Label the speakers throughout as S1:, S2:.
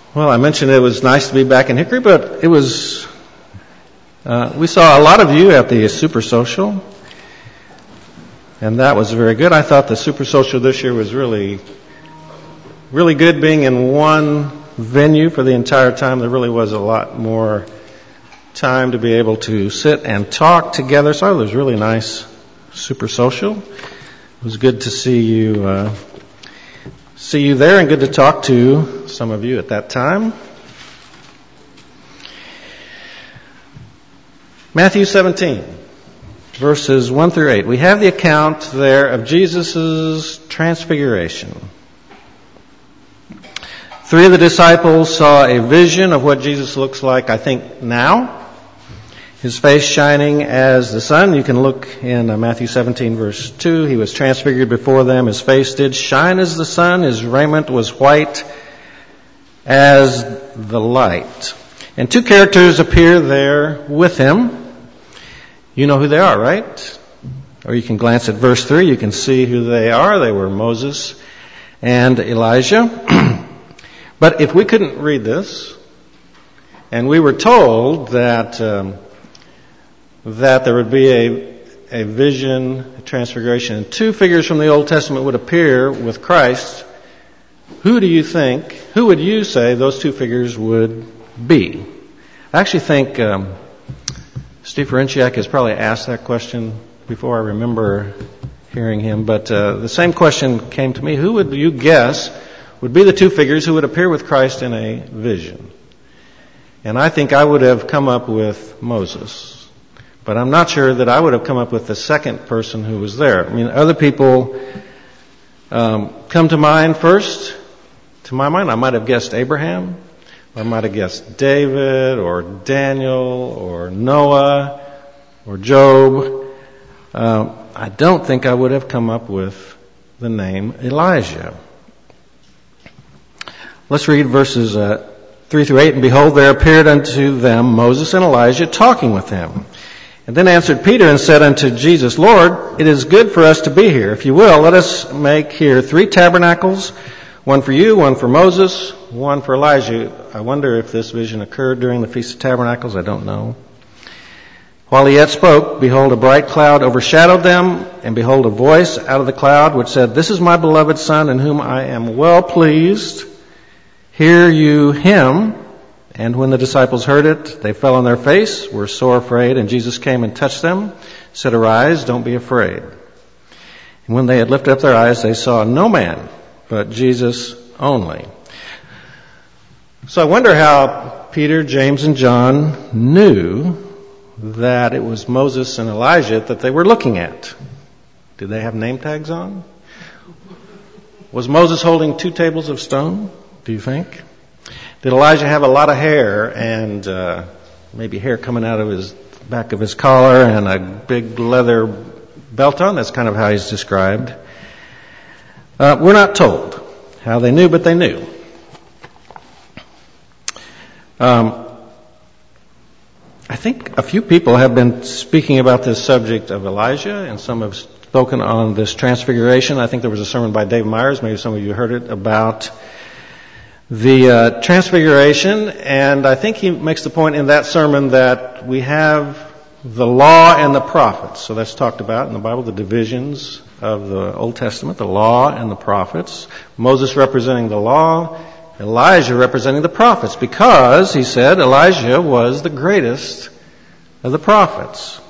S1: Well, I mentioned it was nice to be back in Hickory, but it was, we saw a lot of you at the Super Social, and that was very good. I thought the Super Social this year was really good being in one venue for the entire time. There really was a lot more time to be able to sit and talk together, so it was really nice Super Social. It was good to see you there and good to talk to some of you at that time. Matthew 17, verses 1 through 8. We have the account there of Jesus' transfiguration. 3 of the disciples saw a vision of what Jesus looks like, I think, now. His face shining as the sun. You can look in Matthew 17, verse 2. He was transfigured before them. His face did shine as the sun. His raiment was white as the light. And 2 characters appear there with him. You know who they are, right? Or you can glance at verse 3. You can see who they are. They were Moses and Elijah. But if we couldn't read this, and we were told that there would be a vision, a transfiguration, and 2 figures from the Old Testament would appear with Christ, who would you say those 2 figures would be? I actually think Steve Ferenciak has probably asked that question before. I remember hearing him, but the same question came to me. Who would you guess would be the 2 figures who would appear with Christ in a vision? And I think I would have come up with Moses. But I'm not sure that I would have come up with the second person who was there. I mean, other people come to mind first. To my mind, I might have guessed Abraham. Or I might have guessed David or Daniel or Noah or Job. I don't think I would have come up with the name Elijah. Let's read verses 3 through 8. And behold, there appeared unto them Moses and Elijah talking with him. And then answered Peter and said unto Jesus, Lord, it is good for us to be here. If you will, let us make here 3 tabernacles, one for you, one for Moses, one for Elijah. I wonder if this vision occurred during the Feast of Tabernacles. I don't know. While he yet spoke, behold, a bright cloud overshadowed them, and behold, a voice out of the cloud which said, This is my beloved Son, in whom I am well pleased. Hear you him. And when the disciples heard it, they fell on their face, were sore afraid, and Jesus came and touched them, said, Arise, don't be afraid. And when they had lifted up their eyes, they saw no man, but Jesus only. So I wonder how Peter, James, and John knew that it was Moses and Elijah that they were looking at. Did they have name tags on? Was Moses holding 2 tables of stone, do you think? Did Elijah have a lot of hair and maybe hair coming out of his back of his collar and a big leather belt on? That's kind of how he's described. We're not told how they knew, but they knew. I think a few people have been speaking about this subject of Elijah, and some have spoken on this transfiguration. I think there was a sermon by Dave Myers, maybe some of you heard it, about the transfiguration, and I think he makes the point in that sermon that we have the law and the prophets. So that's talked about in the Bible, the divisions of the Old Testament, the law and the prophets. Moses representing the law, Elijah representing the prophets, because, he said, Elijah was the greatest of the prophets.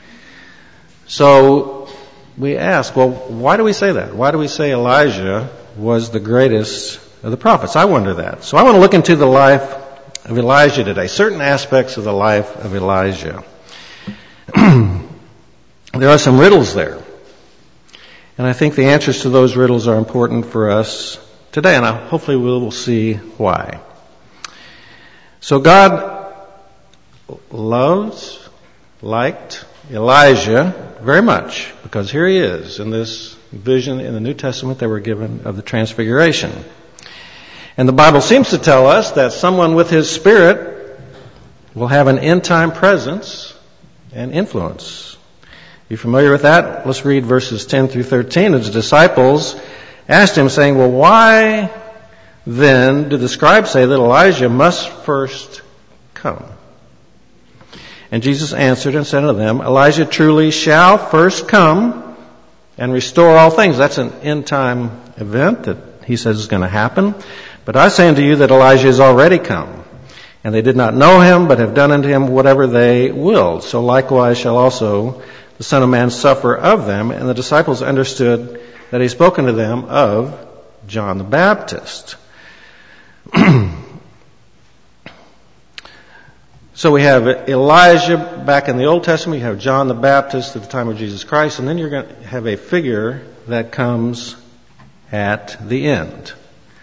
S1: So we ask, well, why do we say that? Why do we say Elijah was the greatest of the prophets? I wonder that. So I want to look into the life of Elijah today, certain aspects of the life of Elijah. There are some riddles there. And I think the answers to those riddles are important for us today, and hopefully we will see why. So God liked Elijah very much, because here he is in this vision in the New Testament they were given of the Transfiguration. And the Bible seems to tell us that someone with his Spirit will have an end-time presence and influence. You familiar with that? Let's read verses 10 through 13. His disciples asked him, saying, Well, why then do the scribes say that Elijah must first come?" And Jesus answered and said unto them, "Elijah truly shall first come and restore all things." That's an end-time event that he says is going to happen. "But I say unto you that Elijah is already come, and they did not know him, but have done unto him whatever they willed. So likewise shall also the Son of Man suffer of them." And the disciples understood that he spoke unto them of John the Baptist. So we have Elijah back in the Old Testament. You have John the Baptist at the time of Jesus Christ. And then you're going to have a figure that comes at the end.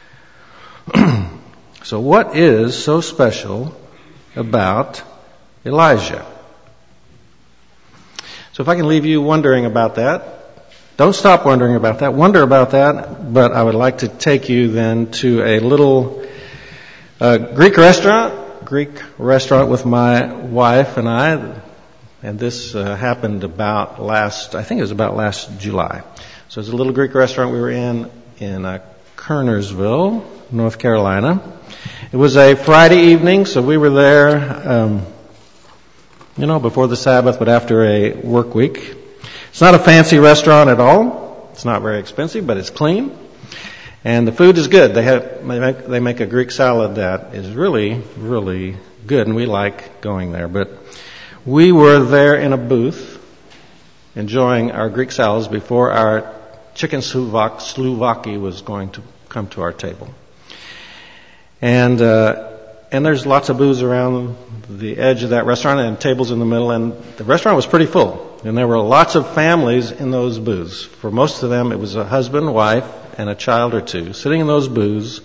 S1: So what is so special about Elijah? So if I can leave you wondering about that, don't stop wondering about that. Wonder about that. But I would like to take you then to a little Greek restaurant with my wife and I. And this happened about last July. So it's a little Greek restaurant we were in Kernersville, North Carolina. It was a Friday evening, so we were there, before the Sabbath, but after a work week. It's not a fancy restaurant at all. It's not very expensive, but it's clean. And the food is good. They make a Greek salad that is really, really good, and we like going there. But we were there in a booth enjoying our Greek salads before our chicken souvlaki was going to come to our table. And there's lots of booze around the edge of that restaurant and tables in the middle, and the restaurant was pretty full. And there were lots of families in those booths. For most of them, it was a husband, wife, and a child or two sitting in those booths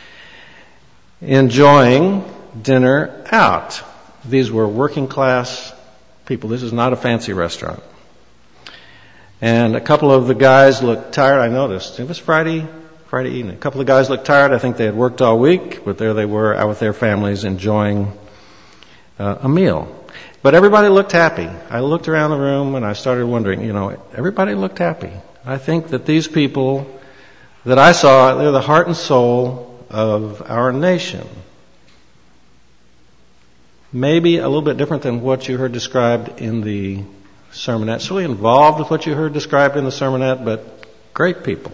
S1: enjoying dinner out. These were working class people. This is not a fancy restaurant. And a couple of the guys looked tired. I noticed. It was Friday evening. A couple of guys looked tired. I think they had worked all week, but there they were out with their families enjoying a meal. But everybody looked happy. I looked around the room and I started wondering, everybody looked happy. I think that these people that I saw, they're the heart and soul of our nation. Maybe a little bit different than what you heard described in the sermonette. It's really involved with what you heard described in the sermonette, but great people.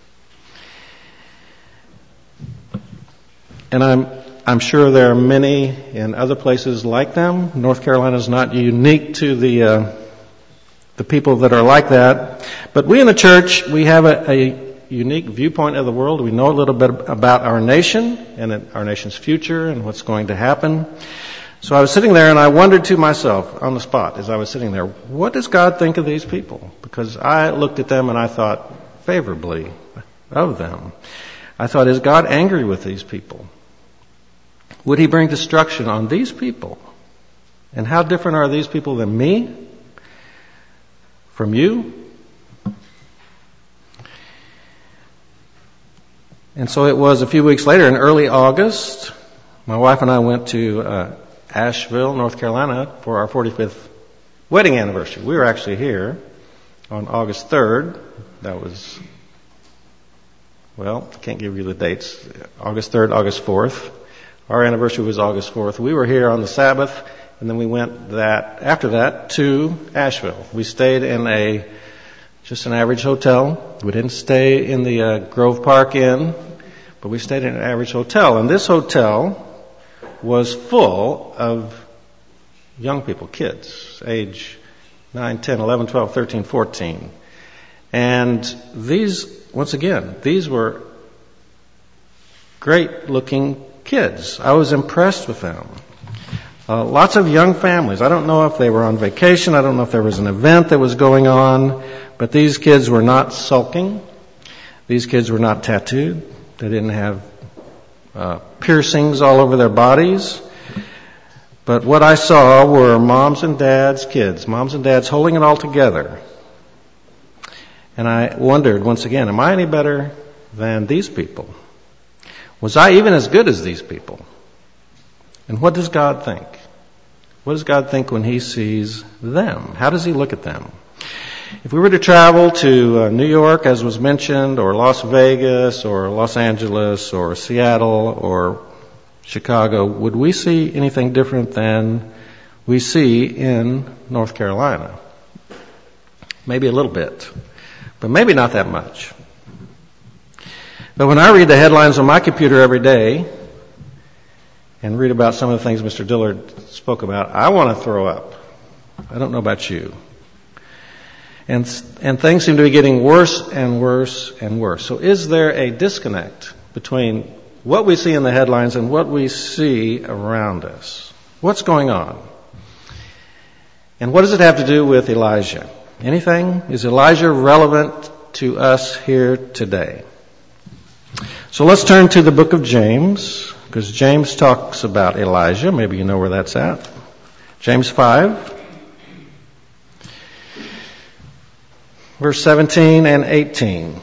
S1: And I'm sure there are many in other places like them. North Carolina is not unique to the people that are like that. But we in the church, we have a unique viewpoint of the world. We know a little bit about our nation and our nation's future and what's going to happen. So I was sitting there and I wondered to myself on the spot as I was sitting there, what does God think of these people? Because I looked at them and I thought favorably of them. I thought, is God angry with these people? Would he bring destruction on these people? And how different are these people than me? From you? And so it was a few weeks later, in early August, my wife and I went to Asheville, North Carolina, for our 45th wedding anniversary. We were actually here on August 3rd. That was, I can't give you the dates. August 3rd, August 4th. Our anniversary was August 4th. We were here on the Sabbath, and then we went after that to Asheville. We stayed in just an average hotel. We didn't stay in the Grove Park Inn, but we stayed in an average hotel. And this hotel was full of young people, kids, age 9, 10, 11, 12, 13, 14. And these were great-looking kids. I was impressed with them. Lots of young families. I don't know if they were on vacation. I don't know if there was an event that was going on. But these kids were not sulking. These kids were not tattooed. They didn't have piercings all over their bodies. But what I saw were moms and dads' kids. Moms and dads holding it all together. And I wondered once again, am I any better than these people? Was I even as good as these people? And what does God think? What does God think when he sees them? How does he look at them? If we were to travel to New York, as was mentioned, or Las Vegas, or Los Angeles, or Seattle, or Chicago, would we see anything different than we see in North Carolina? Maybe a little bit, but maybe not that much. But when I read the headlines on my computer every day and read about some of the things Mr. Dillard spoke about, I want to throw up. I don't know about you. And things seem to be getting worse and worse and worse. So is there a disconnect between what we see in the headlines and what we see around us? What's going on? And what does it have to do with Elijah? Anything? Is Elijah relevant to us here today? So let's turn to the book of James, because James talks about Elijah. Maybe you know where that's at. James 5. Verse 17 and 18.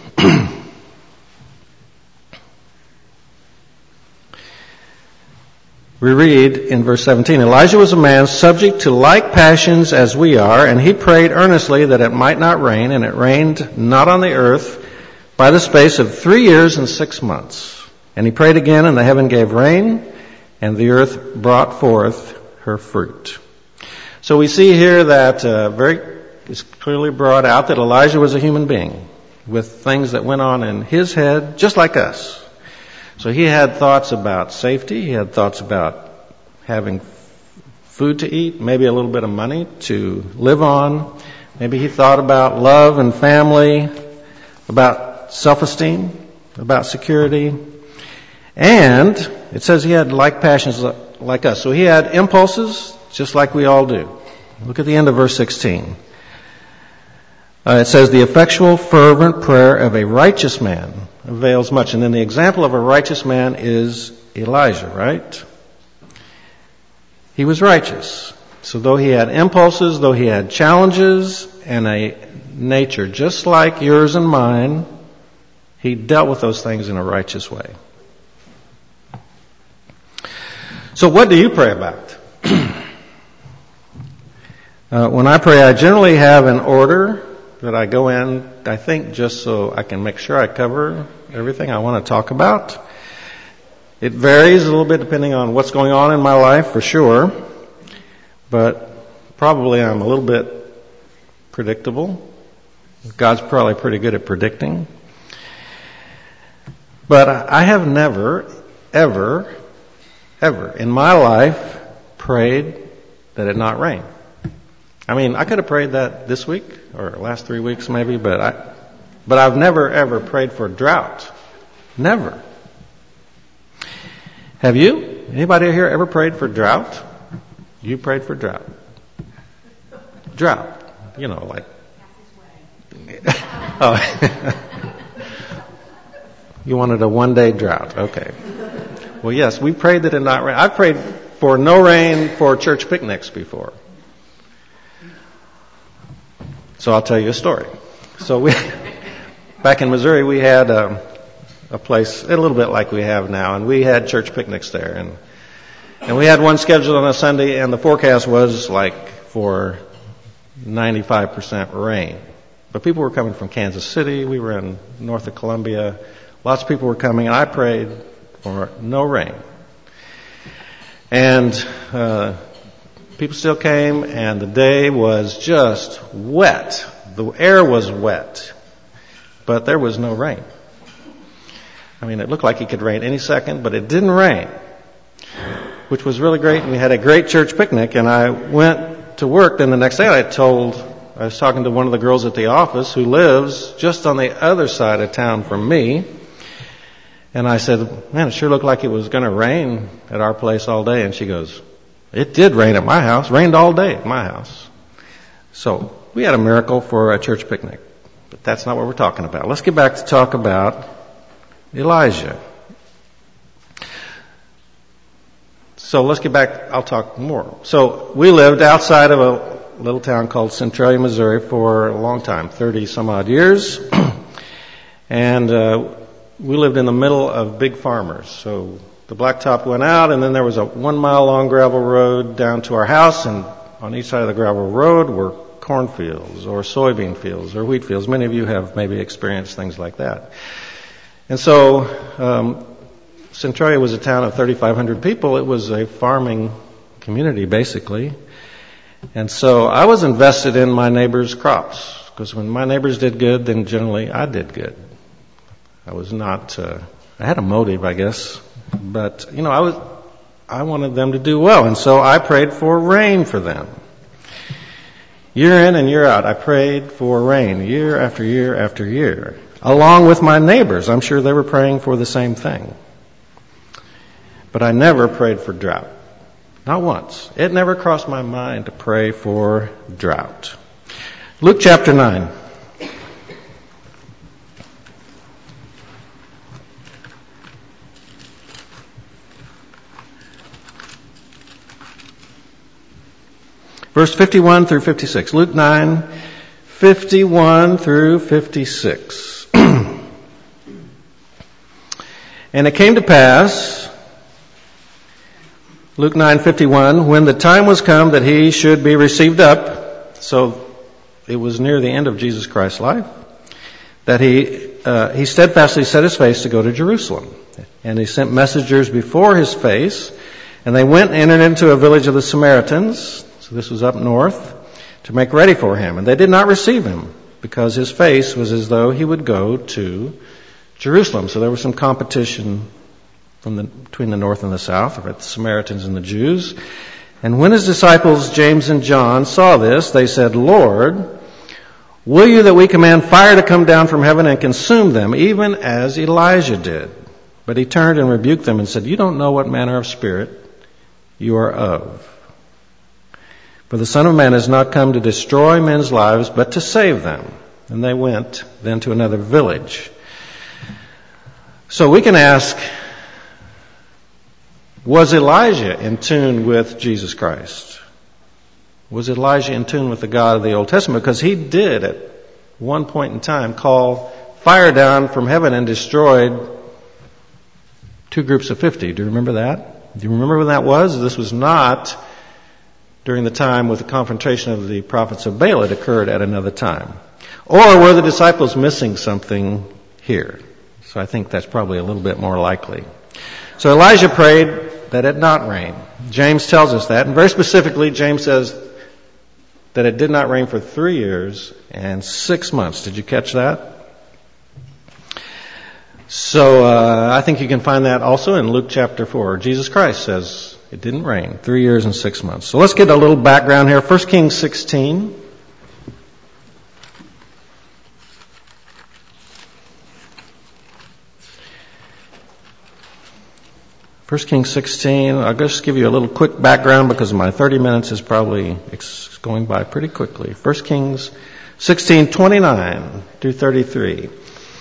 S1: We read in verse 17, Elijah was a man subject to like passions as we are, and he prayed earnestly that it might not rain, and it rained not on the earth by the space of 3 years and 6 months. And he prayed again, and the heaven gave rain, and the earth brought forth her fruit. So we see here that it's clearly brought out that Elijah was a human being with things that went on in his head, just like us. So he had thoughts about safety. He had thoughts about having food to eat, maybe a little bit of money to live on. Maybe he thought about love and family, about self-esteem, about security. And it says he had like passions like us. So he had impulses just like we all do. Look at the end of verse 16. It says, the effectual, fervent prayer of a righteous man avails much. And then the example of a righteous man is Elijah, right? He was righteous. So though he had impulses, though he had challenges and a nature just like yours and mine, he dealt with those things in a righteous way. So what do you pray about? When I pray, I generally have an order that I go in, I think, just so I can make sure I cover everything I want to talk about. It varies a little bit depending on what's going on in my life, for sure. But probably I'm a little bit predictable. God's probably pretty good at predicting. But I have never, ever in my life prayed that it not rain. I mean, I could have prayed that this week or last 3 weeks maybe, but I've never ever prayed for drought. Never. Have you? Anybody here ever prayed for drought? You prayed for drought. Drought. You know, like. Oh. You wanted a one-day drought. Okay. Well, yes, we prayed that it not rain. I've prayed for no rain for church picnics before. So I'll tell you a story. So back in Missouri, we had a place a little bit like we have now, and we had church picnics there. And we had one scheduled on a Sunday, and the forecast was like for 95% rain. But people were coming from Kansas City. We were in north of Columbia. Lots of people were coming, and I prayed for no rain. And people still came, and the day was just wet. The air was wet, but there was no rain. I mean, it looked like it could rain any second, but it didn't rain, which was really great. And we had a great church picnic, and I went to work. Then the next day I was talking to one of the girls at the office who lives just on the other side of town from me. And I said, man, it sure looked like it was going to rain at our place all day. And she goes, it did rain at my house. Rained all day at my house. So we had a miracle for a church picnic. But that's not what we're talking about. Let's get back to talk about Elijah. So let's get back. I'll talk more. So we lived outside of a little town called Centralia, Missouri for a long time, 30 some odd years. And we lived in the middle of big farmers. So the blacktop went out, and then there was a 1 mile long gravel road down to our house, and on each side of the gravel road were cornfields or soybean fields or wheat fields. Many of you have maybe experienced things like that. And so Centralia was a town of 3,500 people. It was a farming community, basically. And so I was invested in my neighbors' crops, because when my neighbors did good, then generally I did good. I was not, I had a motive, I guess, but, I wanted them to do well, and so I prayed for rain for them. Year in and year out, I prayed for rain, year after year after year, along with my neighbors. I'm sure they were praying for the same thing. But I never prayed for drought. Not once. It never crossed my mind to pray for drought. Luke chapter 9. Verse 51 through 56. Luke 9, 51 through 56. And it came to pass, Luke 9:51, when the time was come that he should be received up, so it was near the end of Jesus Christ's life, that he steadfastly set his face to go to Jerusalem. And he sent messengers before his face, and they went and entered into a village of the Samaritans, so this was up north, to make ready for him. And they did not receive him, because his face was as though he would go to Jerusalem. So there was some competition between the north and the south, or the Samaritans and the Jews. And when his disciples, James and John, saw this, they said, Lord, will you that we command fire to come down from heaven and consume them, even as Elijah did? But he turned and rebuked them and said, you don't know what manner of spirit you are of. For the Son of Man has not come to destroy men's lives, but to save them. And they went then to another village. So we can ask, was Elijah in tune with Jesus Christ? Was Elijah in tune with the God of the Old Testament? Because he did at one point in time call fire down from heaven and destroyed 2 groups of 50. Do you remember that? Do you remember when that was? This was not during the time with the confrontation of the prophets of Baal. It occurred at another time. Or were the disciples missing something here? So I think that's probably a little bit more likely. So Elijah prayed that it not rain. James tells us that. And very specifically, James says that it did not rain for 3 years and 6 months. Did you catch that? So I think you can find that also in Luke chapter 4. Jesus Christ says it didn't rain 3 years and 6 months. So let's get a little background here. 1 Kings 16. 1 Kings 16, I'll just give you a little quick background because my 30 minutes is probably going by pretty quickly. 1 Kings 16, 29 through 33.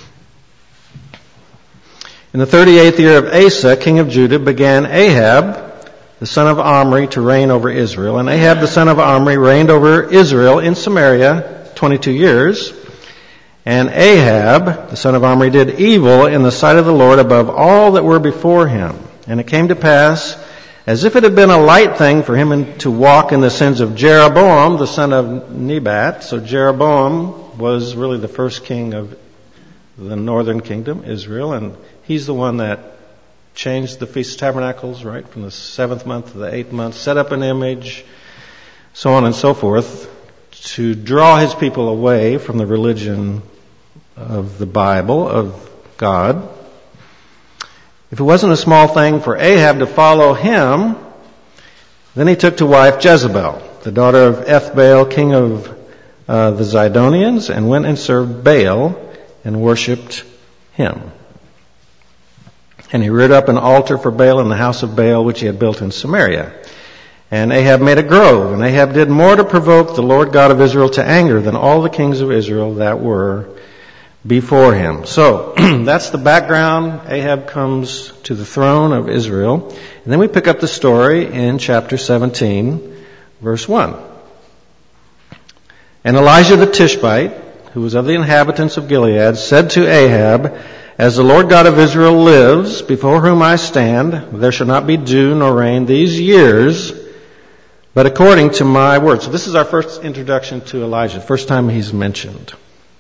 S1: In the 38th year of Asa, king of Judah, began Ahab, the son of Omri, to reign over Israel. And Ahab, the son of Omri, reigned over Israel in Samaria 22 years. And Ahab, the son of Omri, did evil in the sight of the Lord above all that were before him. And it came to pass, as if it had been a light thing for him to walk in the sins of Jeroboam, the son of Nebat. So Jeroboam was really the first king of the northern kingdom, Israel, and he's the one that changed the Feast of Tabernacles, right, from the 7th month to the 8th month, set up an image, so on and so forth, to draw his people away from the religion of the Bible, of God. If it wasn't a small thing for Ahab to follow him, then he took to wife Jezebel, the daughter of Ethbaal, king of the Zidonians, and went and served Baal and worshipped him. And he reared up an altar for Baal in the house of Baal, which he had built in Samaria. And Ahab made a grove, and Ahab did more to provoke the Lord God of Israel to anger than all the kings of Israel that were before him. So, that's the background. Ahab comes to the throne of Israel. And then we pick up the story in chapter 17, verse 1. And Elijah the Tishbite, who was of the inhabitants of Gilead, said to Ahab, as the Lord God of Israel lives, before whom I stand, there shall not be dew nor rain these years, but according to my word. So this is our first introduction to Elijah, first time he's mentioned.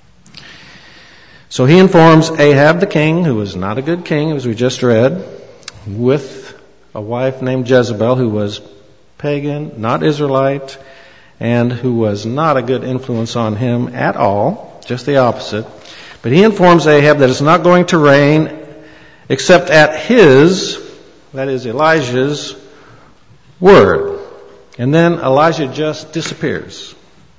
S1: So he informs Ahab the king, who was not a good king, as we just read, with a wife named Jezebel, who was pagan, not Israelite, and who was not a good influence on him at all, just the opposite. But he informs Ahab that it's not going to rain except at his, that is Elijah's, word. And then Elijah just disappears.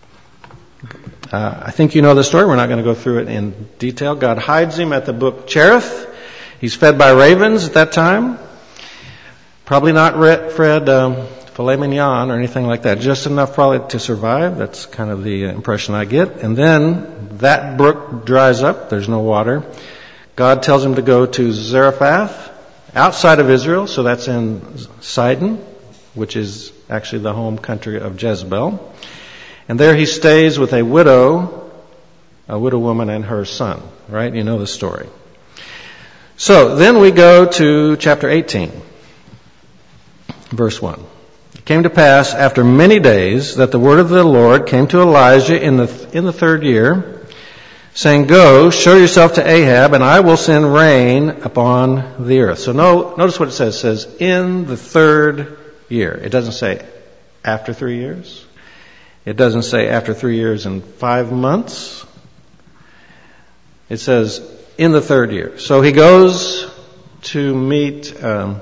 S1: I think you know the story. We're not going to go through it in detail. God hides him at the brook Cherith. He's fed by ravens at that time. Probably not fed filet mignon or anything like that. Just enough probably to survive. That's kind of the impression I get. And then that brook dries up. There's no water. God tells him to go to Zarephath, outside of Israel. So that's in Sidon, which is actually the home country of Jezebel. And there he stays with a widow woman and her son, right? You know the story. So then we go to chapter 18, verse 1. It came to pass after many days that the word of the Lord came to Elijah in the third year, saying, Go, show yourself to Ahab, and I will send rain upon the earth. So notice what it says. It says, in the third year. It doesn't say after 3 years. It doesn't say after 3 years and 5 months. It says in the third year. So he goes to meet Ahab,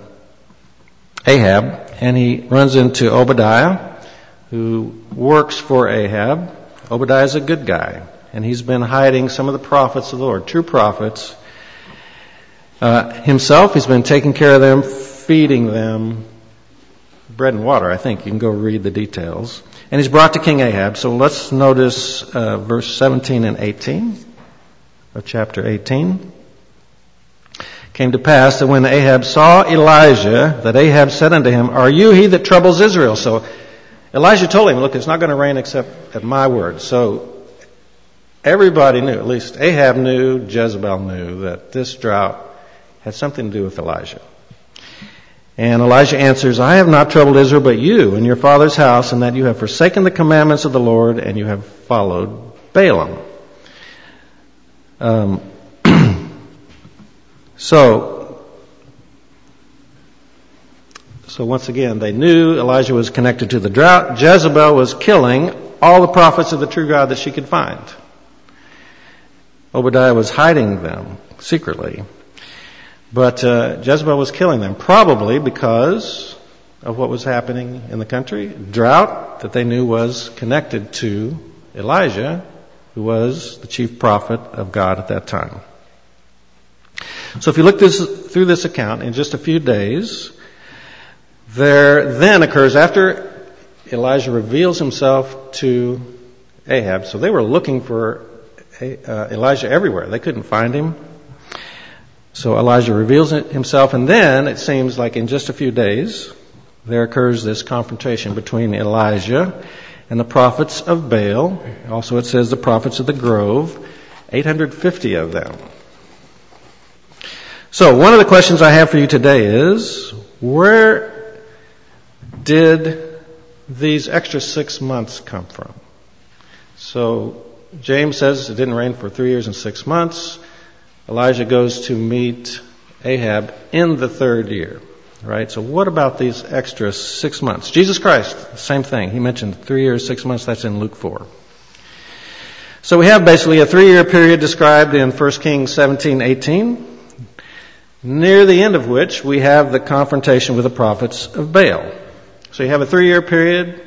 S1: and he runs into Obadiah, who works for Ahab. Obadiah is a good guy, and he's been hiding some of the prophets of the Lord, true prophets. Himself, he's been taking care of them, feeding them bread and water, I think. You can go read the details. And he's brought to King Ahab. So let's notice verse 17 and 18 of chapter 18. Came to pass that when Ahab saw Elijah, that Ahab said unto him, Are you he that troubles Israel? So Elijah told him, Look, it's not going to rain except at my word. So everybody knew, at least Ahab knew, Jezebel knew, that this drought had something to do with Elijah. And Elijah answers, I have not troubled Israel but you and your father's house, and that you have forsaken the commandments of the Lord, and you have followed Balaam. So once again, they knew Elijah was connected to the drought. Jezebel was killing all the prophets of the true God that she could find. Obadiah was hiding them secretly. But Jezebel was killing them, probably because of what was happening in the country. Drought that they knew was connected to Elijah, who was the chief prophet of God at that time. So if you look through this account, in just a few days, there then occurs, after Elijah reveals himself to Ahab, so they were looking for Elijah everywhere. They couldn't find him. So Elijah reveals himself, and then it seems like in just a few days, there occurs this confrontation between Elijah and the prophets of Baal. Also it says the prophets of the grove, 850 of them. So one of the questions I have for you today is, where did these extra 6 months come from? So James says it didn't rain for 3 years and 6 months. Elijah goes to meet Ahab in the third year, right? So what about these extra 6 months? Jesus Christ, same thing. He mentioned 3 years, 6 months. That's in Luke 4. So we have basically a 3-year period described in 1 Kings 17:18, near the end of which we have the confrontation with the prophets of Baal. So you have a 3-year period,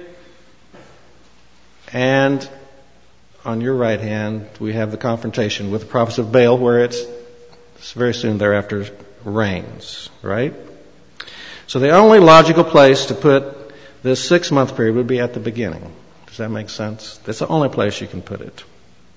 S1: and on your right hand, we have the confrontation with the prophets of Baal, where it's very soon thereafter rains, right? So the only logical place to put this 6-month period would be at the beginning. Does that make sense? That's the only place you can put it.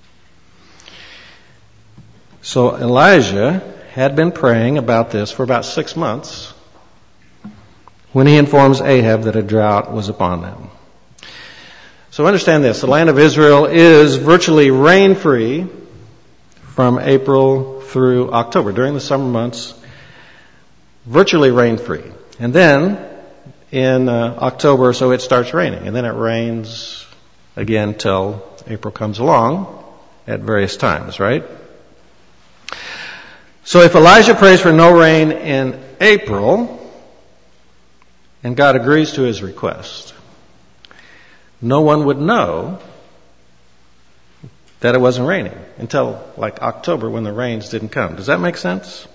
S1: So Elijah had been praying about this for about 6 months when he informs Ahab that a drought was upon them. So understand this, the land of Israel is virtually rain-free from April through October, during the summer months, virtually rain-free. And then, in October or so it starts raining. And then it rains again till April comes along at various times, right? So if Elijah prays for no rain in April, and God agrees to his request, no one would know that it wasn't raining until like October when the rains didn't come. Does that make sense?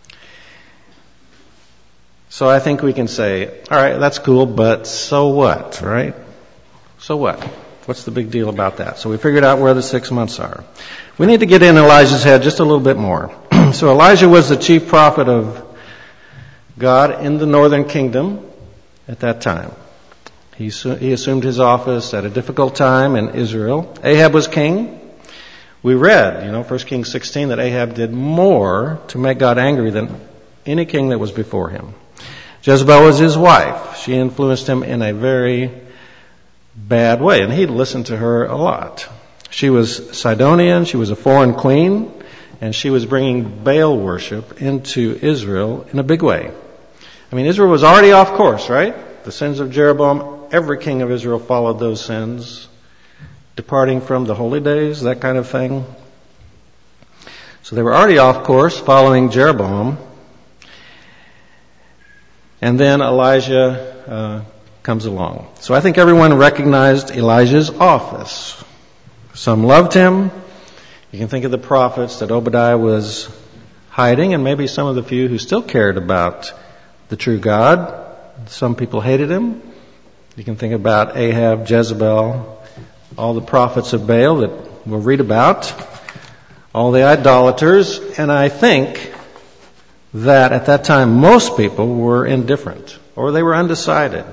S1: So I think we can say, all right, that's cool, but so what, right? So what? What's the big deal about that? So we figured out where the 6 months are. We need to get in Elijah's head just a little bit more. So Elijah was the chief prophet of God in the northern kingdom at that time. He assumed his office at a difficult time in Israel. Ahab was king. We read, 1 Kings 16, that Ahab did more to make God angry than any king that was before him. Jezebel was his wife. She influenced him in a very bad way, and he listened to her a lot. She was Sidonian. She was a foreign queen, and she was bringing Baal worship into Israel in a big way. I mean, Israel was already off course, right? The sins of Jeroboam, every king of Israel followed those sins, departing from the holy days, that kind of thing. So they were already off course, following Jeroboam. And then Elijah comes along. So I think everyone recognized Elijah's office. Some loved him. You can think of the prophets that Obadiah was hiding, and maybe some of the few who still cared about the true God. Some people hated him. You can think about Ahab, Jezebel, all the prophets of Baal that we'll read about, all the idolaters, and I think that at that time most people were indifferent, or they were undecided.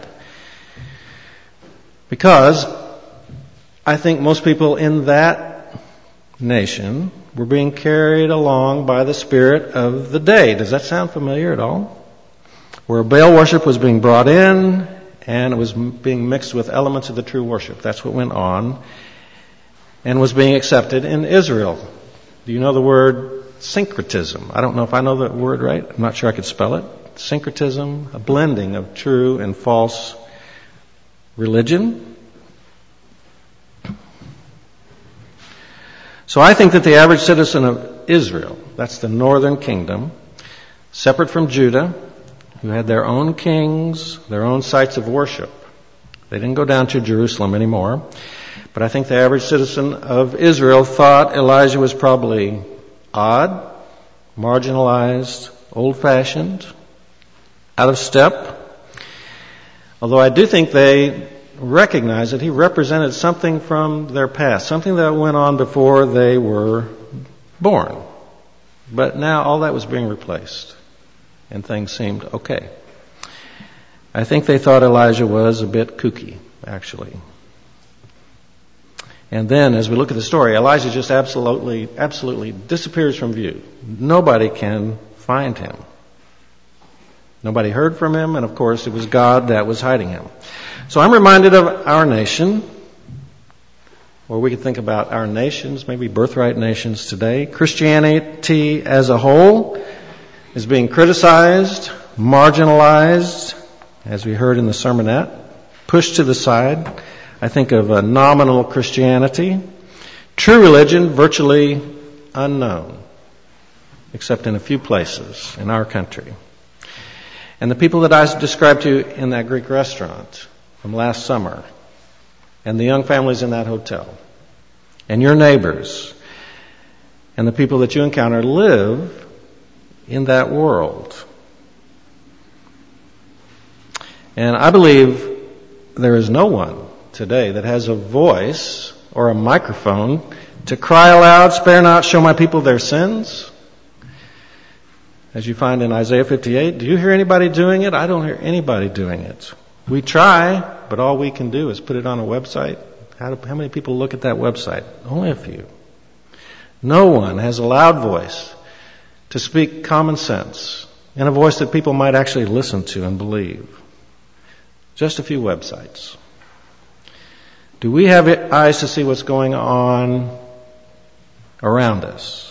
S1: Because I think most people in that nation were being carried along by the spirit of the day. Does that sound familiar at all? Where Baal worship was being brought in, and it was being mixed with elements of the true worship. That's what went on, and was being accepted in Israel. Do you know the word syncretism? I don't know if I know that word right. I'm not sure I could spell it. Syncretism, a blending of true and false religion. So I think that the average citizen of Israel, that's the northern kingdom, separate from Judah, who had their own kings, their own sites of worship. They didn't go down to Jerusalem anymore. But I think the average citizen of Israel thought Elijah was probably odd, marginalized, old-fashioned, out of step. Although I do think they recognized that he represented something from their past, something that went on before they were born. But now all that was being replaced, and things seemed okay. I think they thought Elijah was a bit kooky, actually. And then, as we look at the story, Elijah just absolutely disappears from view. Nobody can find him. Nobody heard from him, and of course it was God that was hiding him. So I'm reminded of our nation, or we could think about our nations, maybe birthright nations today. Christianity as a whole is being criticized, marginalized, as we heard in the sermonette, pushed to the side. I think of a nominal Christianity. True religion, virtually unknown, except in a few places in our country. And the people that I described to you in that Greek restaurant from last summer, and the young families in that hotel, and your neighbors, and the people that you encounter live in that world. And I believe there is no one today that has a voice or a microphone to cry aloud, "Spare not, show my people their sins." As you find in Isaiah 58, do you hear anybody doing it? I don't hear anybody doing it. We try, but all we can do is put it on a website. How many people look at that website? Only a few. No one has a loud voice to speak common sense, and a voice that people might actually listen to and believe. Just a few websites. Do we have eyes to see what's going on around us?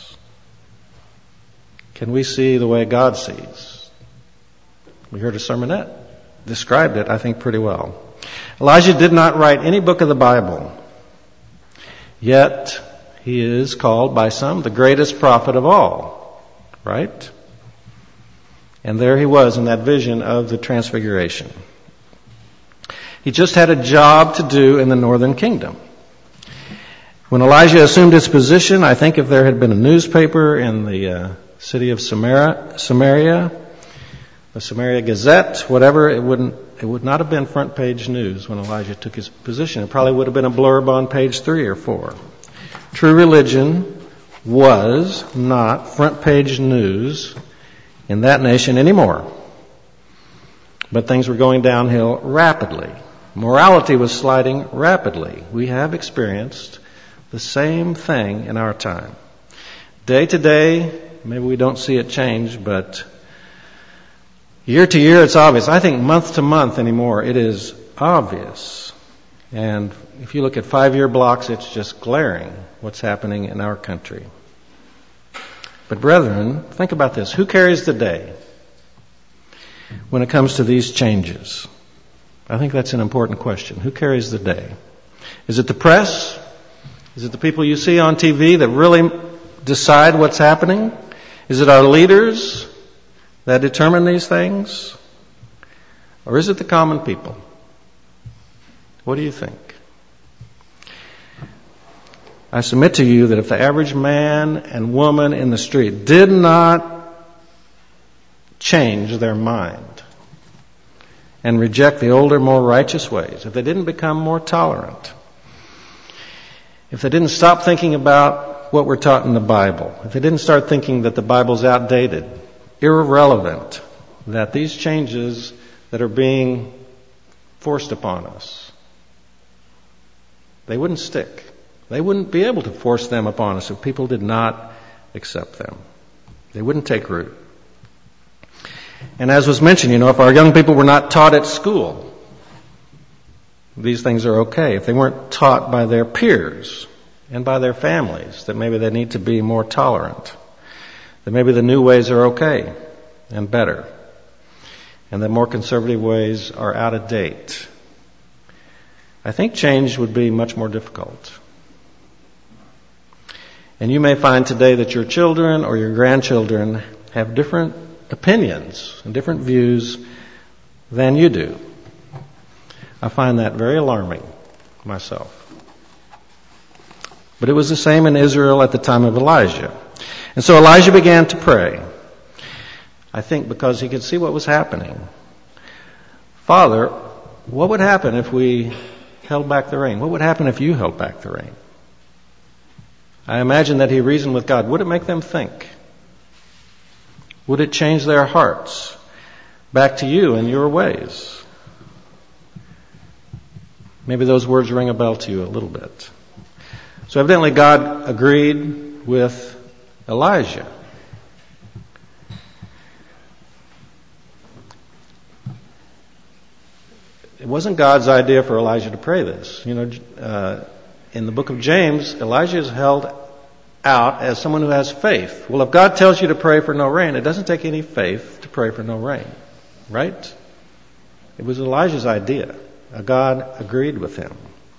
S1: Can we see the way God sees? We heard a sermonette described it, I think, pretty well. Elijah did not write any book of the Bible, yet he is called by some the greatest prophet of all, right? And there he was in that vision of the Transfiguration. He just had a job to do in the northern kingdom. When Elijah assumed his position, I think if there had been a newspaper in the city of Samaria, the Samaria Gazette, whatever, it would not have been front page news when Elijah took his position. It probably would have been a blurb on page 3 or 4. True religion was not front page news in that nation anymore. But things were going downhill rapidly. Morality was sliding rapidly. We have experienced the same thing in our time. Day to day, maybe we don't see it change, but year to year it's obvious. I think month to month anymore it is obvious. And if you look at 5-year blocks, it's just glaring what's happening in our country. But brethren, think about this. Who carries the day when it comes to these changes? I think that's an important question. Who carries the day? Is it the press? Is it the people you see on TV that really decide what's happening? Is it our leaders that determine these things? Or is it the common people? What do you think? I submit to you that if the average man and woman in the street did not change their mind and reject the older, more righteous ways, if they didn't become more tolerant, if they didn't stop thinking about what we're taught in the Bible, if they didn't start thinking that the Bible's outdated, irrelevant, that these changes that are being forced upon us, they wouldn't stick. They wouldn't be able to force them upon us if people did not accept them. They wouldn't take root. And as was mentioned, if our young people were not taught at school, these things are okay. If they weren't taught by their peers and by their families, that maybe they need to be more tolerant, that maybe the new ways are okay and better, and that more conservative ways are out of date, I think change would be much more difficult. And you may find today that your children or your grandchildren have different opinions and different views than you do. I find that very alarming myself. But it was the same in Israel at the time of Elijah. And so Elijah began to pray, I think because he could see what was happening. Father, what would happen if we held back the rain? What would happen if you held back the rain? I imagine that he reasoned with God. Would it make them think? Would it change their hearts back to you and your ways? Maybe those words ring a bell to you a little bit. So evidently God agreed with Elijah. It wasn't God's idea for Elijah to pray this. In the book of James, Elijah is held out as someone who has faith. Well, if God tells you to pray for no rain, it doesn't take any faith to pray for no rain, right? It was Elijah's idea. God agreed with him.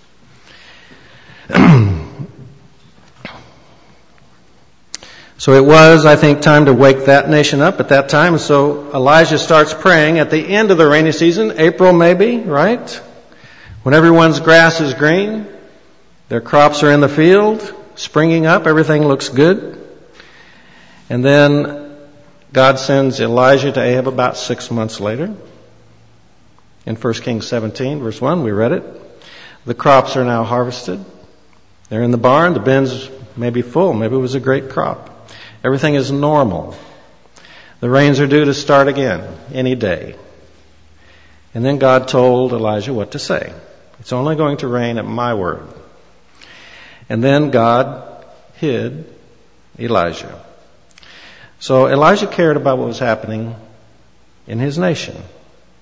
S1: So it was, I think, time to wake that nation up at that time. So Elijah starts praying at the end of the rainy season, April maybe, right? When everyone's grass is green, their crops are in the field, springing up, everything looks good. And then God sends Elijah to Ahab about 6 months later. In 1 Kings 17, verse 1, we read it. The crops are now harvested. They're in the barn. The bins may be full. Maybe it was a great crop. Everything is normal. The rains are due to start again any day. And then God told Elijah what to say. It's only going to rain at my word. And then God hid Elijah. So Elijah cared about what was happening in his nation. It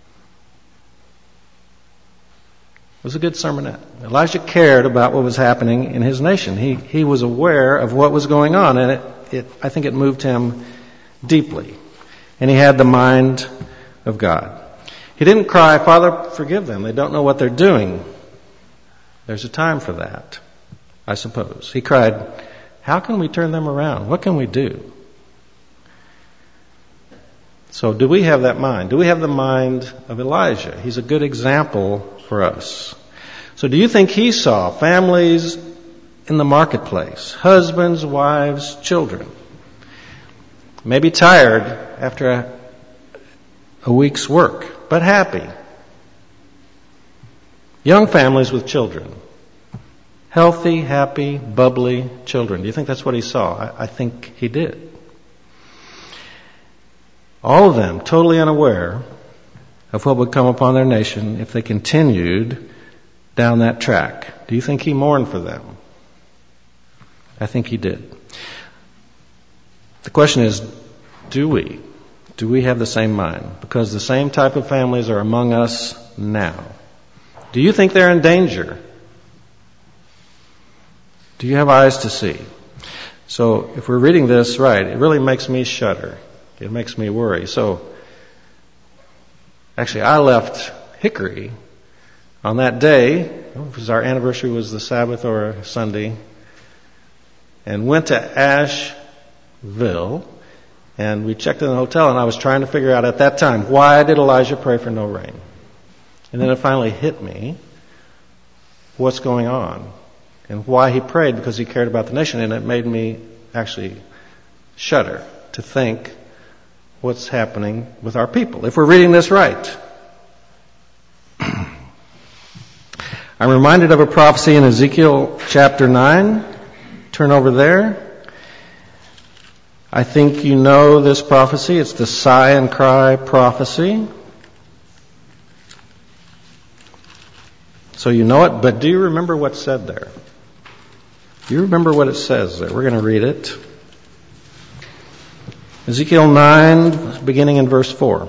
S1: was a good sermonette. Elijah cared about what was happening in his nation. He was aware of what was going on, and I think it moved him deeply. And he had the mind of God. He didn't cry, Father, forgive them. They don't know what they're doing. There's a time for that, I suppose. He cried, how can we turn them around? What can we do? So do we have that mind? Do we have the mind of Elijah? He's a good example for us. So do you think he saw families in the marketplace, husbands, wives, children, maybe tired after a week's work, but happy? Young families with children. Healthy, happy, bubbly children. Do you think that's what he saw? I think he did. All of them totally unaware of what would come upon their nation if they continued down that track. Do you think he mourned for them? I think he did. The question is, do we? Do we have the same mind? Because the same type of families are among us now. Do you think they're in danger? Do you have eyes to see? So if we're reading this right, it really makes me shudder. It makes me worry. So actually I left Hickory on that day, because our anniversary was the Sabbath or a Sunday, and went to Asheville, and we checked in the hotel, and I was trying to figure out at that time, why did Elijah pray for no rain? And then it finally hit me what's going on and why he prayed, because he cared about the nation, and it made me actually shudder to think what's happening with our people, if we're reading this right. I'm reminded of a prophecy in Ezekiel chapter 9. Turn over there. I think you know this prophecy. It's the sigh and cry prophecy. So you know it, but do you remember what's said there? Do you remember what it says there? We're going to read it. Ezekiel 9, beginning in verse 4.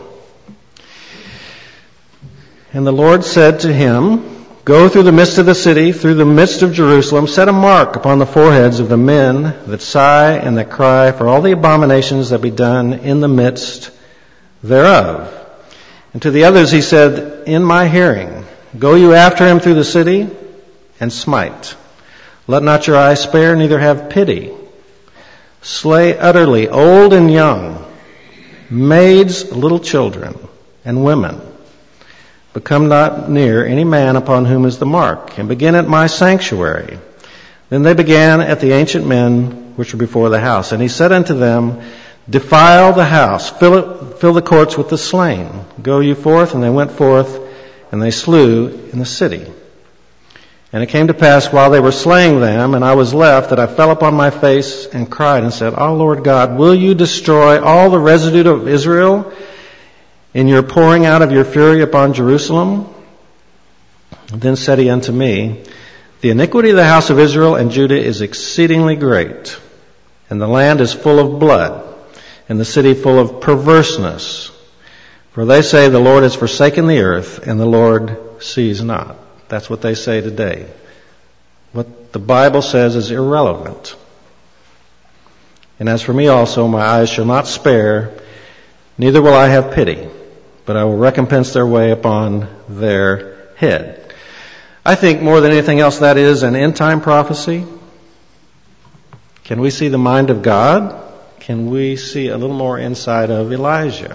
S1: And the Lord said to him, go through the midst of the city, through the midst of Jerusalem, set a mark upon the foreheads of the men that sigh and that cry for all the abominations that be done in the midst thereof. And to the others he said, in my hearing, go you after him through the city and smite. Let not your eye spare, neither have pity. Slay utterly old and young, maids, little children, and women. But come not near any man upon whom is the mark, and begin at my sanctuary. Then they began at the ancient men which were before the house. And he said unto them, defile the house, fill the courts with the slain. Go you forth. And they went forth, and they slew in the city. And it came to pass while they were slaying them, and I was left, that I fell upon my face and cried and said, O Lord God, will you destroy all the residue of Israel in your pouring out of your fury upon Jerusalem? And then said he unto me, the iniquity of the house of Israel and Judah is exceedingly great, and the land is full of blood, and the city full of perverseness. For they say, the Lord has forsaken the earth, and the Lord sees not. That's what they say today. What the Bible says is irrelevant. And as for me also, my eyes shall not spare, neither will I have pity, but I will recompense their way upon their head. I think more than anything else that is an end-time prophecy. Can we see the mind of God? Can we see a little more inside of Elijah?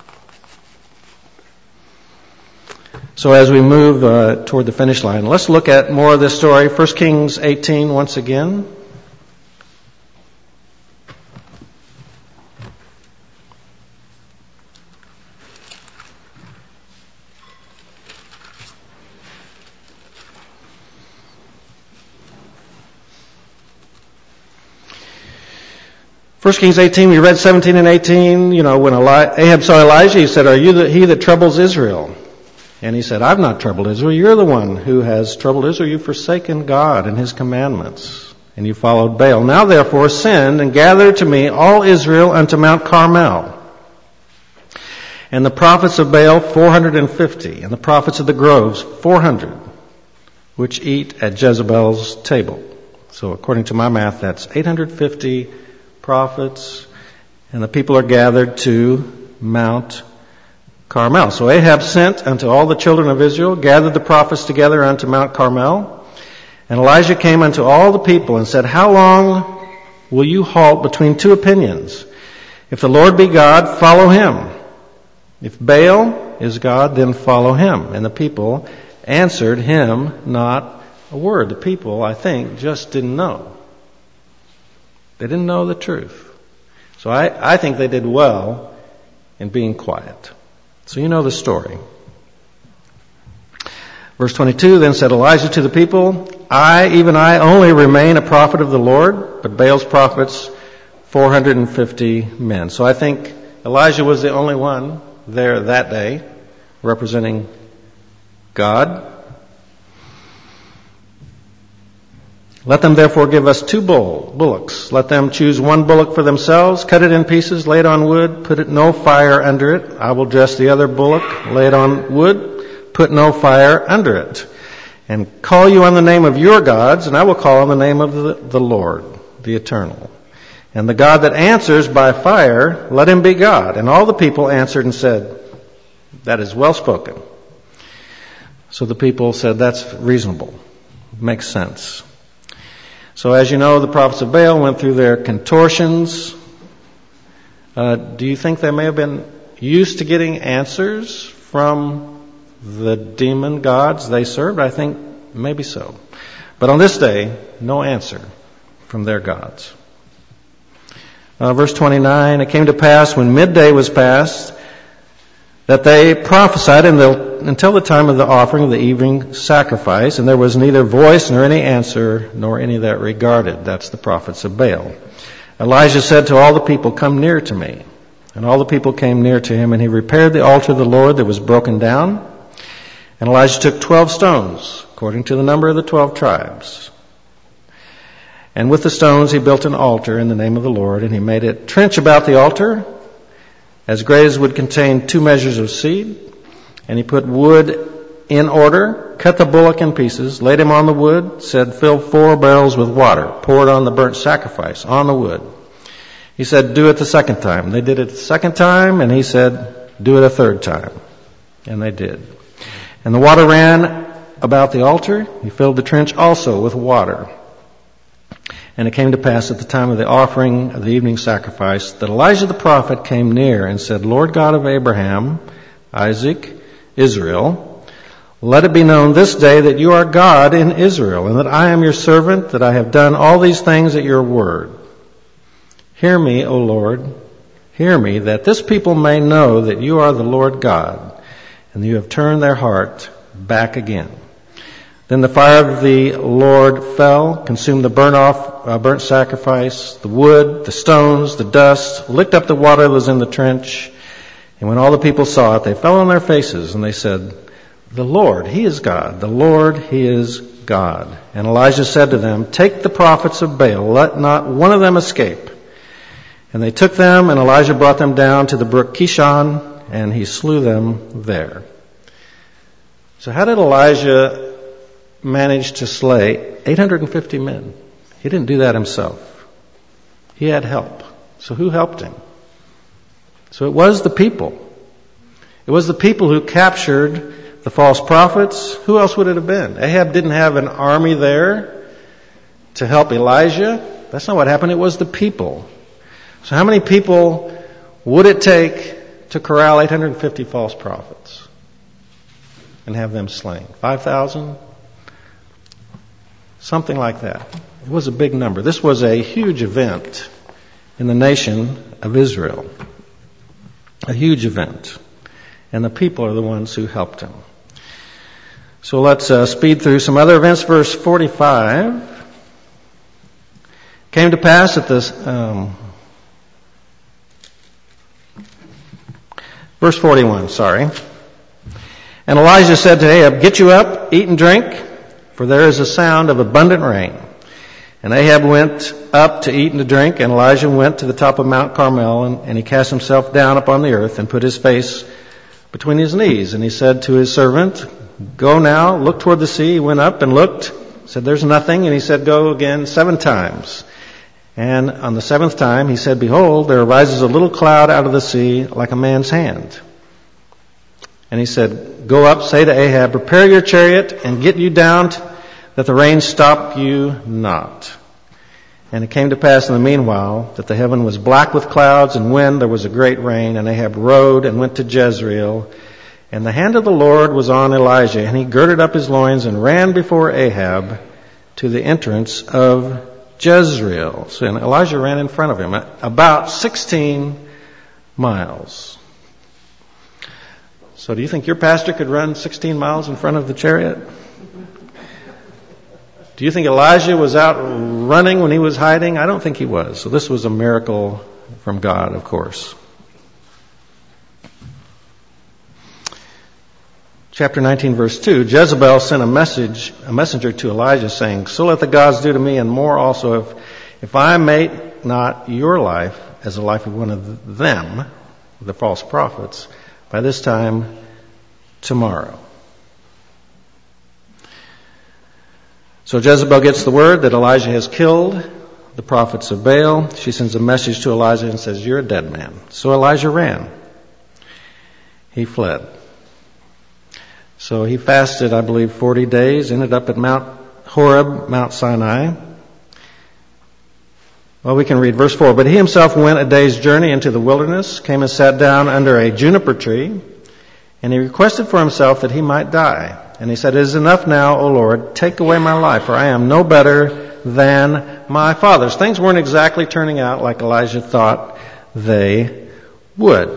S1: So as we move toward the finish line, let's look at more of this story. 1 Kings 18 once again. First Kings 18, we read 17 and 18. You know, when Ahab saw Elijah, he said, are you he that troubles Israel? And he said, I've not troubled Israel. You're the one who has troubled Israel. You've forsaken God and his commandments, and you followed Baal. Now therefore send and gather to me all Israel unto Mount Carmel. And the prophets of Baal 450, and the prophets of the groves 400, which eat at Jezebel's table. So according to my math, that's 850 prophets, and the people are gathered to Mount Carmel. So Ahab sent unto all the children of Israel, gathered the prophets together unto Mount Carmel. And Elijah came unto all the people and said, How long will you halt between two opinions? If the Lord be God, follow him. If Baal is God, then follow him. And the people answered him not a word. The people, I think, just didn't know. They didn't know the truth. So I think they did well in being quiet. So you know the story. Verse 22, Then said Elijah to the people, even I only remain a prophet of the Lord, but Baal's prophets 450 men. So I think Elijah was the only one there that day representing God. Let them therefore give us 2 bullocks. Let them choose 1 bullock for themselves, cut it in pieces, lay it on wood, put no fire under it. I will dress the other bullock, lay it on wood, put no fire under it. And call you on the name of your gods, and I will call on the name of the Lord, the Eternal. And the God that answers by fire, let him be God. And all the people answered and said, That is well spoken. So the people said, That's reasonable. Makes sense. So as you know, the prophets of Baal went through their contortions. Do you think they may have been used to getting answers from the demon gods they served? I think maybe so. But on this day, no answer from their gods. Verse 29, It came to pass when midday was past that they prophesied until the time of the offering of the evening sacrifice, and there was neither voice nor any answer, nor any that regarded. That's the prophets of Baal. Elijah said to all the people, Come near to me. And all the people came near to him, and he repaired the altar of the Lord that was broken down. And Elijah took 12 stones, according to the number of the 12 tribes. And with the stones he built an altar in the name of the Lord, and he made a trench about the altar, as great as would contain 2 measures of seed. And he put wood in order, cut the bullock in pieces, laid him on the wood, said, Fill 4 barrels with water, pour it on the burnt sacrifice, on the wood. He said, Do it the second time. They did it the second time, and he said, Do it a third time. And they did. And the water ran about the altar. He filled the trench also with water. And it came to pass at the time of the offering of the evening sacrifice that Elijah the prophet came near and said, Lord God of Abraham, Isaac, Israel, let it be known this day that you are God in Israel, and that I am your servant, that I have done all these things at your word. Hear me, O Lord, hear me, that this people may know that you are the Lord God, and that you have turned their heart back again. Then the fire of the Lord fell, consumed the burnt sacrifice, the wood, the stones, the dust, licked up the water that was in the trench. And when all the people saw it, they fell on their faces, and they said, The Lord, He is God. The Lord, He is God. And Elijah said to them, Take the prophets of Baal, let not one of them escape. And they took them, and Elijah brought them down to the brook Kishon, and he slew them there. So how did Elijah managed to slay 850 men? He didn't do that himself. He had help. So who helped him? So it was the people. It was the people who captured the false prophets. Who else would it have been? Ahab didn't have an army there to help Elijah. That's not what happened. It was the people. So how many people would it take to corral 850 false prophets and have them slain? 5,000? Something like that. It was a big number. This was a huge event in the nation of Israel. A huge event. And the people are the ones who helped him. So let's speed through some other events. Verse 45. Came to pass at this... verse 41, sorry. And Elijah said to Ahab, Get you up, eat and drink, for there is a sound of abundant rain. And Ahab went up to eat and to drink, and Elijah went to the top of Mount Carmel, and he cast himself down upon the earth and put his face between his knees. And he said to his servant, Go now, look toward the sea. He went up and looked, said, There's nothing. And he said, Go again 7 times. And on the 7th time he said, Behold, there arises a little cloud out of the sea like a man's hand. And he said, "Go up, say to Ahab, prepare your chariot and get you down that the rain stop you not." And it came to pass in the meanwhile that the heaven was black with clouds, and when there was a great rain, and Ahab rode and went to Jezreel. And the hand of the Lord was on Elijah, and he girded up his loins and ran before Ahab to the entrance of Jezreel. So Elijah ran in front of him about 16 miles. So do you think your pastor could run 16 miles in front of the chariot? Do you think Elijah was out running when he was hiding? I don't think he was. So this was a miracle from God, of course. Chapter 19, verse 2, Jezebel sent a messenger to Elijah saying, "So let the gods do to me and more also if I make not your life as the life of one of them," the false prophets, "by this time tomorrow." So Jezebel gets the word that Elijah has killed the prophets of Baal. She sends a message to Elijah and says, "You're a dead man." So Elijah ran. He fled. So he fasted, I believe, 40 days, ended up at Mount Horeb, Mount Sinai. Well, we can read verse 4. "But he himself went a day's journey into the wilderness, came and sat down under a juniper tree, and he requested for himself that he might die. And he said, 'It is enough now, O Lord, take away my life, for I am no better than my fathers.'" Things weren't exactly turning out like Elijah thought they would.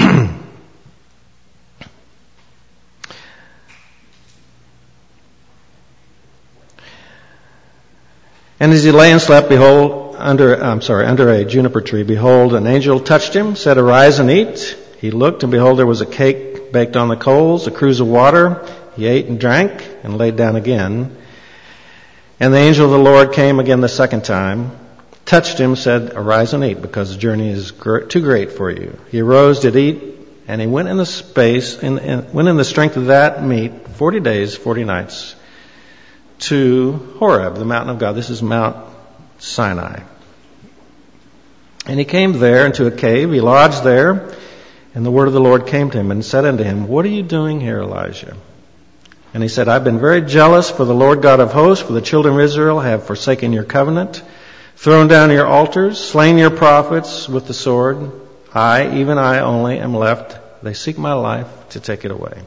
S1: And as he lay and slept, under a juniper tree, behold, an angel touched him, said, "Arise and eat." He looked, and behold, there was a cake baked on the coals, a cruse of water. He ate and drank and laid down again. And the angel of the Lord came again the second time, touched him, said, "Arise and eat, because the journey is too great for you." He arose, did eat, and he went in the strength of that meat 40 days, 40 nights, to Horeb, the mountain of God. This is Mount Sinai. And he came there into a cave. He lodged there, and the word of the Lord came to him and said unto him, "What are you doing here, Elijah?" And he said, "I've been very jealous for the Lord God of hosts, for the children of Israel have forsaken your covenant, thrown down your altars, slain your prophets with the sword. I, even I only, am left. They seek my life to take it away."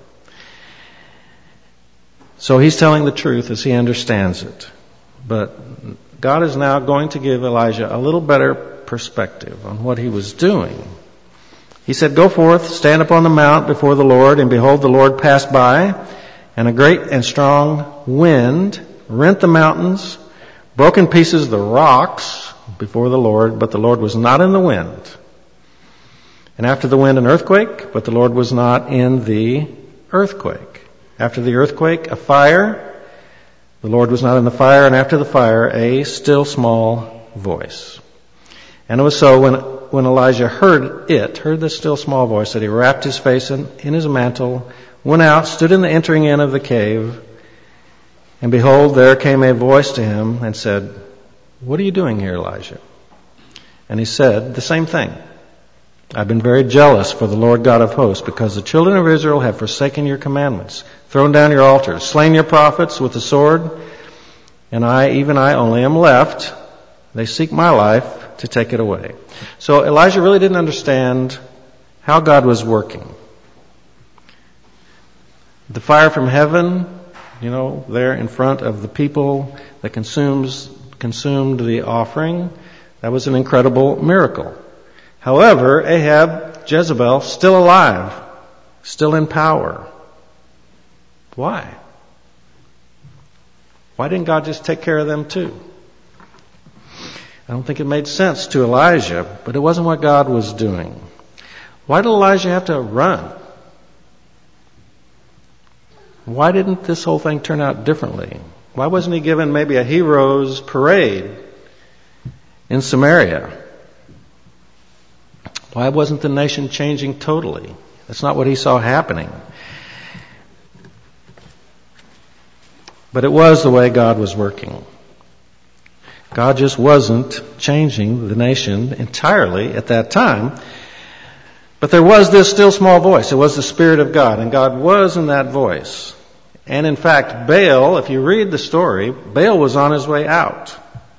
S1: So he's telling the truth as he understands it. But God is now going to give Elijah a little better perspective on what he was doing. He said, "Go forth, stand upon the mount before the Lord, and behold, the Lord passed by, and a great and strong wind rent the mountains, broke in pieces the rocks before the Lord, but the Lord was not in the wind. And after the wind, an earthquake, but the Lord was not in the earthquake. After the earthquake, a fire. The Lord was not in the fire. And after the fire, a still small voice." And it was so when Elijah heard this still small voice, that he wrapped his face in his mantle, went out, stood in the entering in of the cave, and behold, there came a voice to him and said, "What are you doing here, Elijah?" And he said the same thing. "I've been very jealous for the Lord God of hosts, because the children of Israel have forsaken your commandments, thrown down your altars, slain your prophets with the sword, and I, even I only, am left. They seek my life to take it away." So Elijah really didn't understand how God was working. The fire from heaven, there in front of the people that consumed the offering, that was an incredible miracle. However, Ahab, Jezebel, still alive, still in power. Why? Why didn't God just take care of them too? I don't think it made sense to Elijah, but it wasn't what God was doing. Why did Elijah have to run? Why didn't this whole thing turn out differently? Why wasn't he given maybe a hero's parade in Samaria? Why wasn't the nation changing totally? That's not what he saw happening. But it was the way God was working. God just wasn't changing the nation entirely at that time. But there was this still small voice. It was the Spirit of God, and God was in that voice. And in fact, Baal, if you read the story, Baal was on his way out.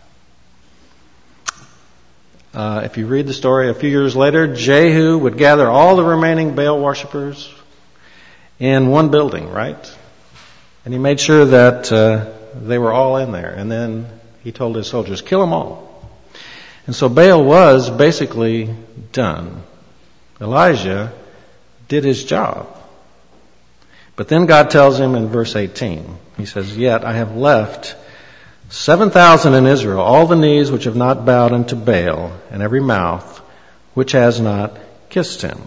S1: If you read the story, a few years later, Jehu would gather all the remaining Baal worshipers in one building, right? And he made sure that they were all in there. And then he told his soldiers, kill them all. And so Baal was basically done. Elijah did his job. But then God tells him in verse 18, he says, yet I have left 7,000 in Israel, all the knees which have not bowed unto Baal, and every mouth which has not kissed him.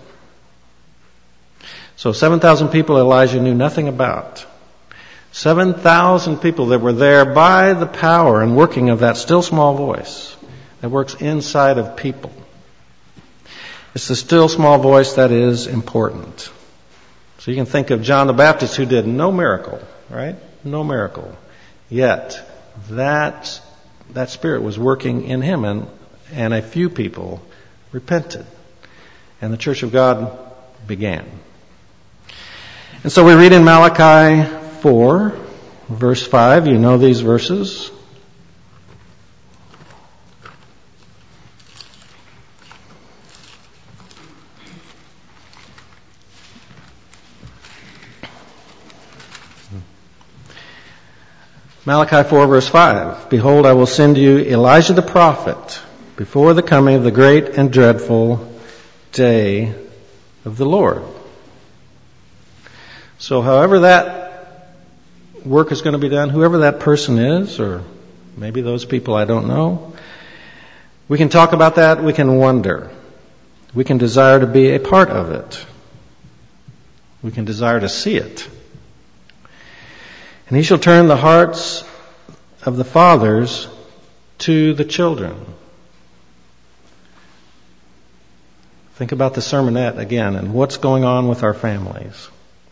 S1: So 7,000 people Elijah knew nothing about. 7,000 people that were there by the power and working of that still small voice that works inside of people. It's the still small voice that is important. So you can think of John the Baptist who did no miracle, right? No miracle. Yet that Spirit was working in him, and a few people repented. And the Church of God began. And so we read in Malachi 4, verse 5, you know these verses. Malachi 4, verse 5, behold, I will send you Elijah the prophet before the coming of the great and dreadful day of the Lord. So however that work is going to be done, whoever that person is, or maybe those people I don't know, we can talk about that, we can wonder. We can desire to be a part of it. We can desire to see it. And he shall turn the hearts of the fathers to the children. Think about the sermonette again and what's going on with our families.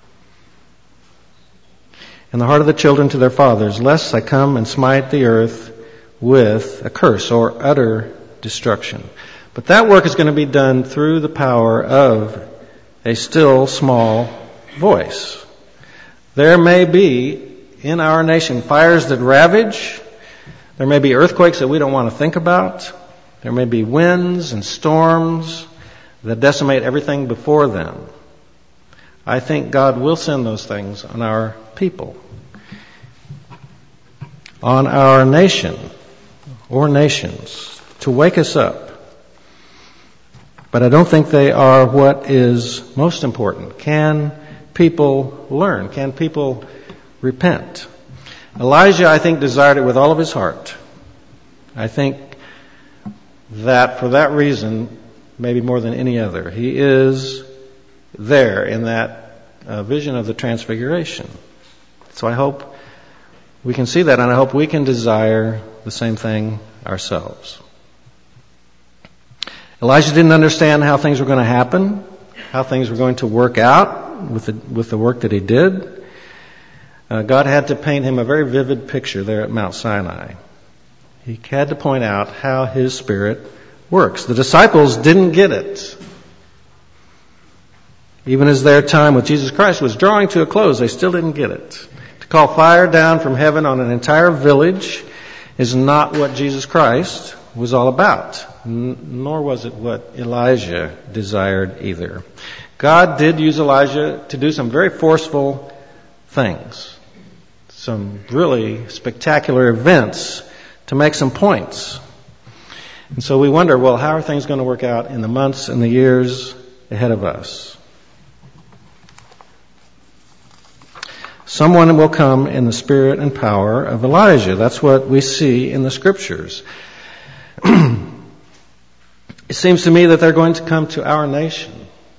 S1: And the heart of the children to their fathers, lest I come and smite the earth with a curse or utter destruction. But that work is going to be done through the power of a still small voice. There may be in our nation fires that ravage. There may be earthquakes that we don't want to think about. There may be winds and storms that decimate everything before them. I think God will send those things on our people, on our nation or nations, to wake us up. But I don't think they are what is most important. Can people learn? Can people repent? Elijah, I think, desired it with all of his heart. I think that for that reason, maybe more than any other, he is there in that vision of the transfiguration. So I hope we can see that, and I hope we can desire the same thing ourselves. Elijah didn't understand how things were going to happen, how things were going to work out with the work that he did. God had to paint him a very vivid picture there at Mount Sinai. He had to point out how his Spirit works. The disciples didn't get it. Even as their time with Jesus Christ was drawing to a close, they still didn't get it. To call fire down from heaven on an entire village is not what Jesus Christ was all about, nor was it what Elijah desired either. God did use Elijah to do some very forceful things, some really spectacular events to make some points. And so we wonder, well, how are things going to work out in the months and the years ahead of us? Someone will come in the spirit and power of Elijah. That's what we see in the Scriptures. It seems to me that they're going to come to our nation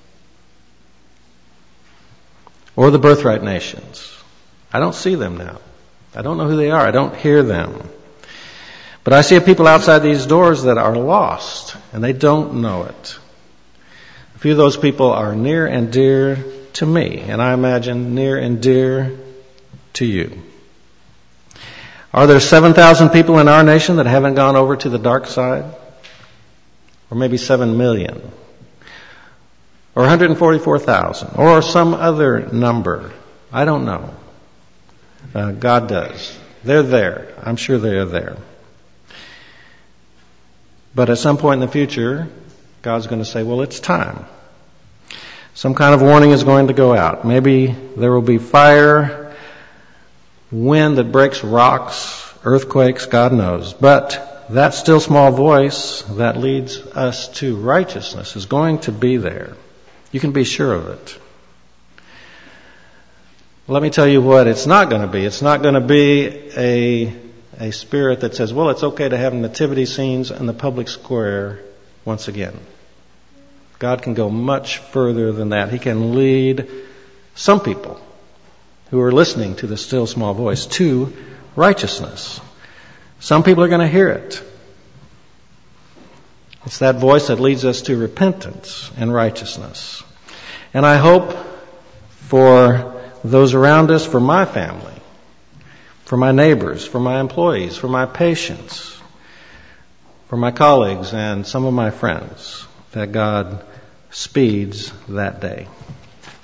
S1: or the birthright nations. I don't see them now. I don't know who they are. I don't hear them. But I see people outside these doors that are lost, and they don't know it. A few of those people are near and dear to me, and I imagine near and dear to you. Are there 7,000 people in our nation that haven't gone over to the dark side? Or maybe 7 million? or 144,000, or some other number. I don't know. God does. They're there. I'm sure they're there. But at some point in the future, God's going to say, well, it's time. Some kind of warning is going to go out. Maybe there will be fire, wind that breaks rocks, earthquakes, God knows. But that still small voice that leads us to righteousness is going to be there. You can be sure of it. Let me tell you what it's not going to be. It's not going to be a spirit that says, well, it's okay to have nativity scenes in the public square once again. God can go much further than that. He can lead some people who are listening to the still small voice to righteousness. Some people are going to hear it. It's that voice that leads us to repentance and righteousness. And I hope for those around us, for my family, for my neighbors, for my employees, for my patients, for my colleagues and some of my friends, that God speeds that day.